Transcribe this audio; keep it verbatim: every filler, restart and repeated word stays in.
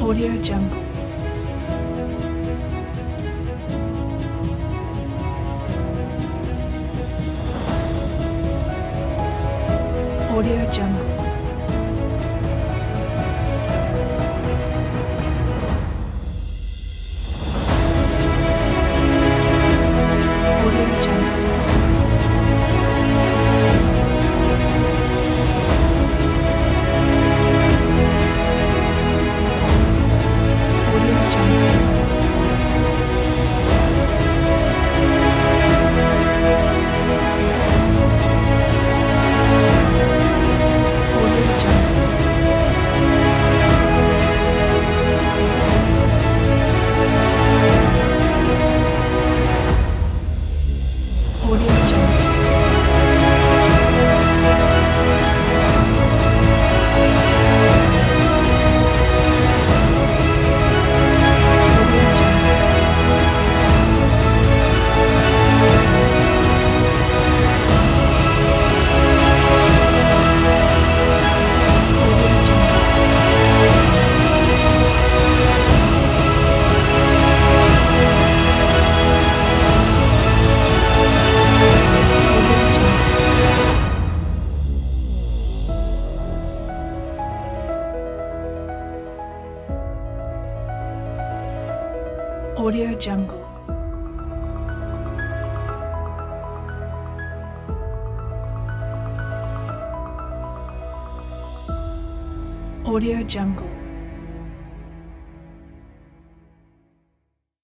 Audio Jungle. Audio Jungle. Audio Jungle. Audio Jungle. Audio Jungle. Audio Jungle. Audio Jungle. Audio Jungle. Audio Jungle. Audio Jungle. Audio Jungle.